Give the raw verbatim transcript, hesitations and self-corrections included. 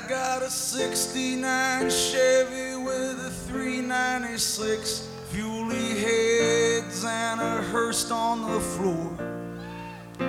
got a sixty-nine Chevy with a three ninety-six, fuely heads and a hearse on the floor.